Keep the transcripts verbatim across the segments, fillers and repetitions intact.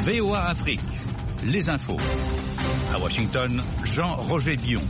V O A Afrique, les infos. À Washington, Jean-Roger Dion.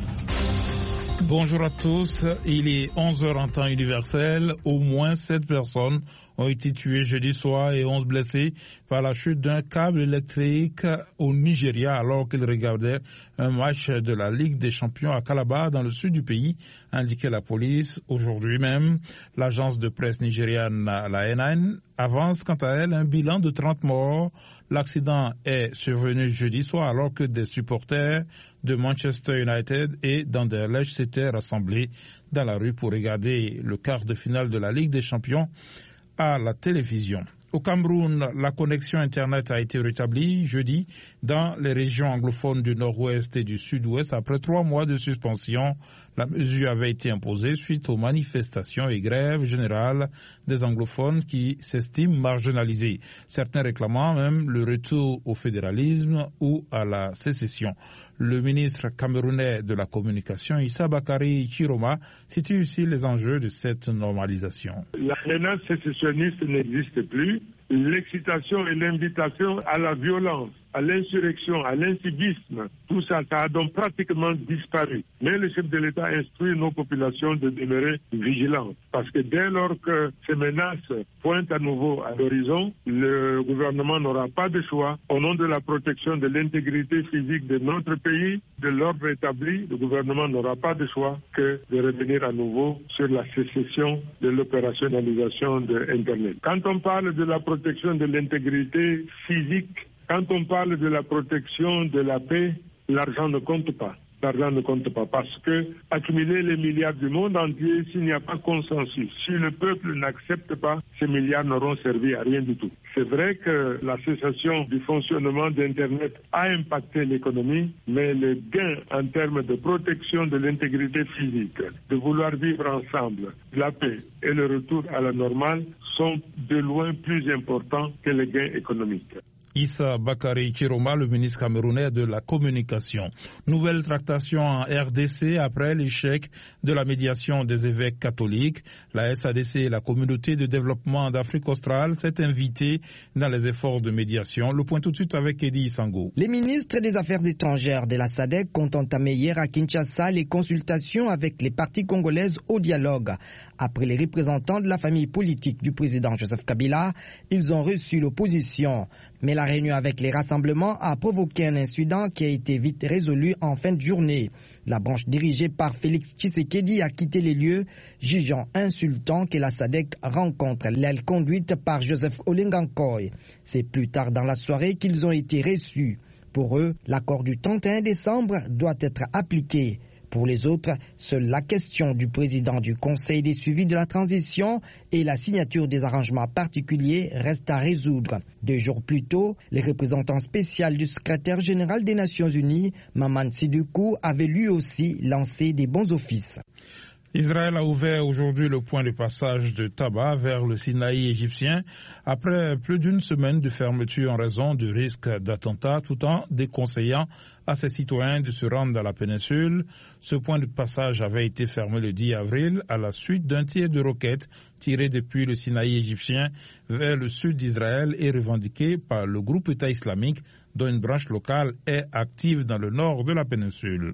Bonjour à tous, il est onze heures en temps universel. Au moins sept personnes ont été tuées jeudi soir et onze blessées par la chute d'un câble électrique au Nigeria alors qu'ils regardaient un match de la Ligue des champions à Calabar dans le sud du pays, a indiqué la police aujourd'hui même. L'agence de presse nigériane, la N N, avance quant à elle un bilan de trente morts. L'accident est survenu jeudi soir alors que des supporters de Manchester United et d'Anderlecht s'étaient rassemblés dans la rue pour regarder le quart de finale de la Ligue des champions à la télévision. Au Cameroun, la connexion Internet a été rétablie jeudi dans les régions anglophones du nord-ouest et du sud-ouest après trois mois de suspension. La mesure avait été imposée suite aux manifestations et grèves générales des anglophones qui s'estiment marginalisés, certains réclamant même le retour au fédéralisme ou à la sécession. Le ministre camerounais de la communication, Issa Bakari Chiroma, situe ici les enjeux de cette normalisation. La menace sécessionniste n'existe plus. L'excitation et l'invitation à la violence, à l'insurrection, à l'incivisme, tout ça, ça a donc pratiquement disparu. Mais le chef de l'État instruit nos populations de demeurer vigilantes. Parce que dès lors que ces menaces pointent à nouveau à l'horizon, le gouvernement n'aura pas de choix. Au nom de la protection de l'intégrité physique de notre pays, de l'ordre établi, le gouvernement n'aura pas de choix que de revenir à nouveau sur la sécession de l'opérationnalisation de Internet. Quand on parle de la protection de l'intégrité physique, quand on parle de la protection de la paix, l'argent ne compte pas. L'argent ne compte pas parce que accumuler les milliards du monde entier, s'il n'y a pas consensus, si le peuple n'accepte pas, ces milliards n'auront servi à rien du tout. C'est vrai que la cessation du fonctionnement d'Internet a impacté l'économie, mais les gains en termes de protection de l'intégrité physique, de vouloir vivre ensemble, la paix et le retour à la normale sont de loin plus importants que les gains économiques. Issa Bakari Chiroma, le ministre camerounais de la communication. Nouvelle tractation en R D C après l'échec de la médiation des évêques catholiques. La S A D C et la communauté de développement d'Afrique australe s'est invitée dans les efforts de médiation. Le point tout de suite avec Eddie Isango. Les ministres des Affaires étrangères de la S A D C ont entamé hier à Kinshasa les consultations avec les parties congolaises au dialogue. Après les représentants de la famille politique du président Joseph Kabila, ils ont reçu l'opposition. Mais la réunion avec les rassemblements a provoqué un incident qui a été vite résolu en fin de journée. La branche dirigée par Félix Tshisekedi a quitté les lieux, jugeant insultant que la S A D C rencontre l'aile conduite par Joseph Olengankoy. C'est plus tard dans la soirée qu'ils ont été reçus. Pour eux, l'accord du trente et un décembre doit être appliqué. Pour les autres, seule la question du président du Conseil des suivis de la transition et la signature des arrangements particuliers reste à résoudre. Deux jours plus tôt, le représentant spécial du secrétaire général des Nations Unies, Maman Sidoukou, avait lui aussi lancé des bons offices. Israël a ouvert aujourd'hui le point de passage de Taba vers le Sinaï égyptien après plus d'une semaine de fermeture en raison du risque d'attentat, tout en déconseillant à ses citoyens de se rendre à la péninsule. Ce point de passage avait été fermé le dix avril à la suite d'un tir de roquettes tiré depuis le Sinaï égyptien vers le sud d'Israël et revendiqué par le groupe État islamique dont une branche locale est active dans le nord de la péninsule.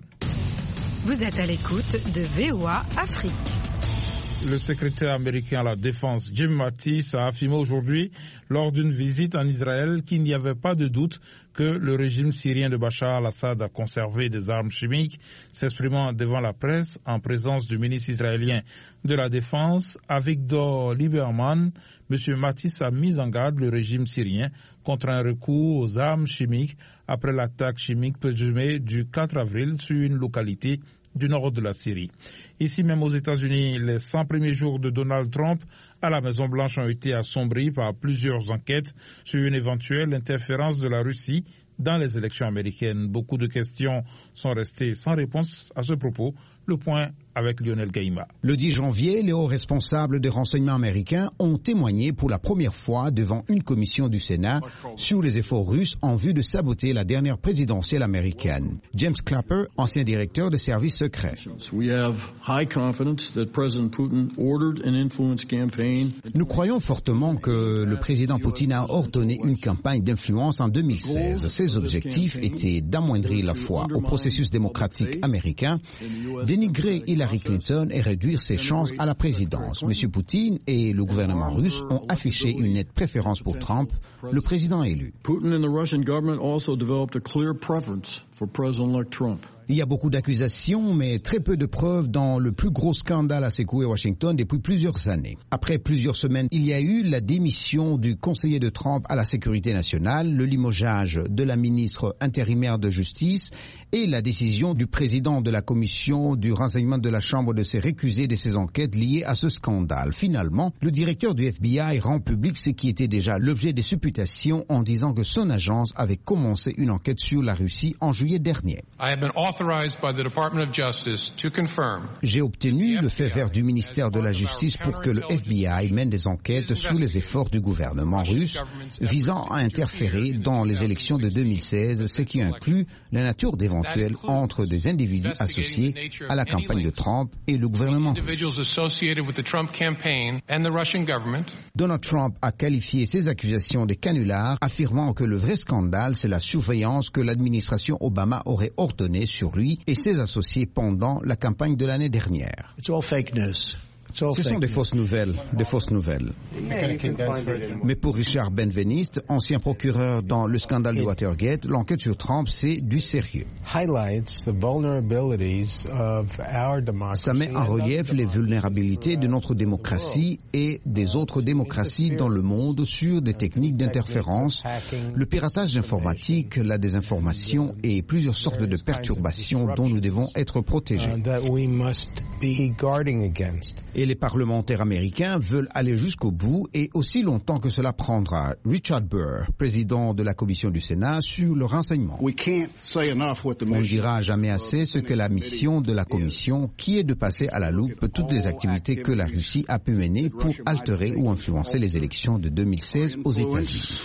Vous êtes à l'écoute de V O A Afrique. Le secrétaire américain à la Défense, Jim Mattis, a affirmé aujourd'hui, lors d'une visite en Israël, qu'il n'y avait pas de doute que le régime syrien de Bachar al-Assad a conservé des armes chimiques. S'exprimant devant la presse en présence du ministre israélien de la Défense, Avigdor Lieberman, M. Mattis a mis en garde le régime syrien contre un recours aux armes chimiques après l'attaque chimique présumée du quatre avril sur une localité du nord de la Syrie. Ici même aux États-Unis, les cent premiers jours de Donald Trump à la Maison-Blanche ont été assombris par plusieurs enquêtes sur une éventuelle interférence de la Russie dans les élections américaines. Beaucoup de questions sont restées sans réponse à ce propos. Le point avec Lionel Gaïma. Le dix janvier, les hauts responsables des renseignements américains ont témoigné pour la première fois devant une commission du Sénat sur les efforts russes en vue de saboter la dernière présidentielle américaine. James Clapper, ancien directeur des services secrets. Nous croyons fortement que le président Poutine a ordonné une campagne d'influence en deux mille seize. Ses objectifs étaient d'amoindrir la foi au processus démocratique américain, dénigrer Hillary Clinton et réduire ses chances à la présidence. M. Poutine et le gouvernement russe ont affiché une nette préférence pour Trump, le président élu. Putin and the Russian government also developed a clear preference for President-elect Trump. Il y a beaucoup d'accusations, mais très peu de preuves dans le plus gros scandale à secouer Washington depuis plusieurs années. Après plusieurs semaines, il y a eu la démission du conseiller de Trump à la sécurité nationale, le limogeage de la ministre intérimaire de justice et la décision du président de la commission du renseignement de la Chambre de se récuser de ces enquêtes liées à ce scandale. Finalement, le directeur du F B I rend public ce qui était déjà l'objet des supputations en disant que son agence avait commencé une enquête sur la Russie en juillet dernier. J'ai obtenu le fait vert du ministère de la Justice pour que le F B I mène des enquêtes sur les efforts du gouvernement russe visant à interférer dans les élections de deux mille seize, ce qui inclut la nature d'éventuels entre des individus associés à la campagne de Trump et le gouvernement russe. Donald Trump a qualifié ces accusations de canulars, affirmant que le vrai scandale, c'est la surveillance que l'administration Obama aurait ordonnée sur lui et ses associés pendant la campagne de l'année dernière. Ce sont des fausses nouvelles, des fausses nouvelles. Mais pour Richard Benveniste, ancien procureur dans le scandale de Watergate, l'enquête sur Trump, c'est du sérieux. Ça met en relief les vulnérabilités de notre démocratie et des autres démocraties dans le monde sur des techniques d'interférence, le piratage informatique, la désinformation et plusieurs sortes de perturbations dont nous devons être protégés. Et les parlementaires américains veulent aller jusqu'au bout et aussi longtemps que cela prendra. Richard Burr, président de la commission du Sénat sur le renseignement. On ne dira jamais assez ce que la mission de la commission, qui est de passer à la loupe toutes les activités que la Russie a pu mener pour altérer ou influencer les élections de deux mille seize aux États-Unis.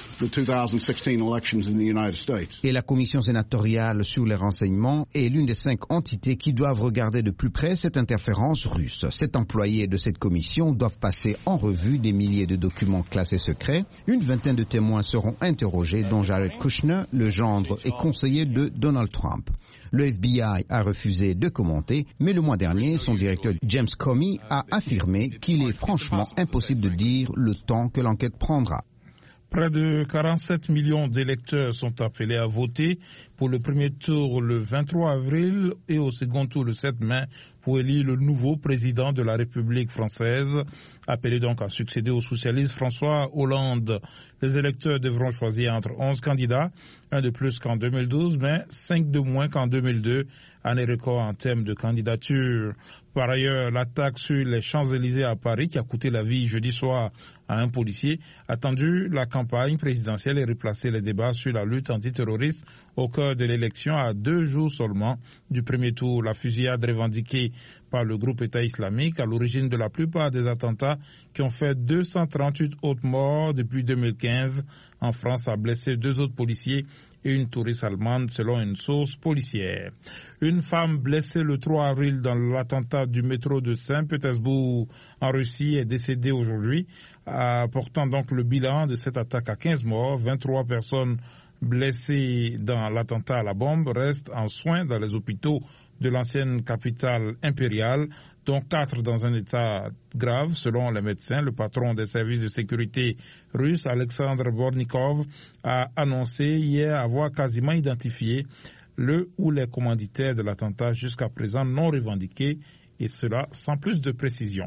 Et la commission sénatoriale sur les renseignements est l'une des cinq entités qui doivent regarder de plus près cette interférence russe. Sept employés de cette commission doivent passer en revue des milliers de documents classés secrets. Une vingtaine de témoins seront interrogés, dont Jared Kushner, le gendre et conseiller de Donald Trump. Le F B I a refusé de commenter, mais le mois dernier, son directeur James Comey a affirmé qu'il est franchement impossible de dire le temps que l'enquête prendra. Près de quarante-sept millions d'électeurs sont appelés à voter pour le premier tour le vingt-trois avril et au second tour le sept mai pour élire le nouveau président de la République française, appelé donc à succéder au socialiste François Hollande. Les électeurs devront choisir entre onze candidats, un de plus qu'en deux mille douze, mais cinq de moins qu'en deux mille deux, année record en termes de candidature. Par ailleurs, l'attaque sur les Champs-Élysées à Paris, qui a coûté la vie jeudi soir à un policier, a tendu la campagne présidentielle et replacé les débats sur la lutte antiterroriste au cœur de l'élection à deux jours seulement du premier tour. La fusillade revendiquée par le groupe État islamique à l'origine de la plupart des attentats qui ont fait deux cent trente-huit autres morts depuis deux mille quinze. En France, a blessé deux autres policiers et une touriste allemande selon une source policière. Une femme blessée le trois avril dans l'attentat du métro de Saint-Pétersbourg en Russie est décédée aujourd'hui, portant donc le bilan de cette attaque à quinze morts. vingt-trois personnes blessées dans l'attentat à la bombe restent en soins dans les hôpitaux de l'ancienne capitale impériale, dont quatre dans un état grave, selon les médecins. Le patron des services de sécurité russes, Alexandre Bornikov, a annoncé hier avoir quasiment identifié le ou les commanditaires de l'attentat jusqu'à présent non revendiqués, et cela sans plus de précision.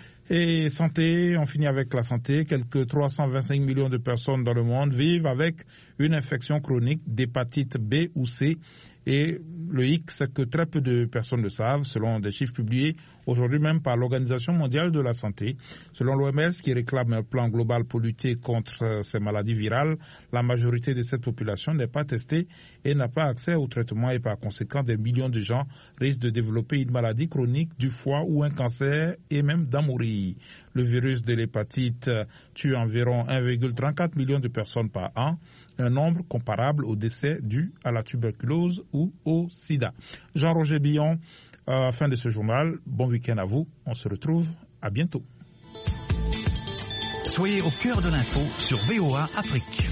Et santé, on finit avec la santé. Quelques trois cent vingt-cinq millions de personnes dans le monde vivent avec une infection chronique d'hépatite B ou C. Et le hic, c'est que très peu de personnes le savent. Selon des chiffres publiés aujourd'hui même par l'Organisation mondiale de la santé. Selon l'O M S, qui réclame un plan global pour lutter contre ces maladies virales, la majorité de cette population n'est pas testée et n'a pas accès au traitement et par conséquent des millions de gens risquent de développer une maladie chronique du foie ou un cancer et même d'en mourir. Le virus de l'hépatite tue environ un virgule trente-quatre million de personnes par an, un nombre comparable aux décès dus à la tuberculose ou au sida. Jean-Roger Billon, à la fin de ce journal, bon week-end à vous, on se retrouve à bientôt. Soyez au cœur de l'info sur V O A Afrique.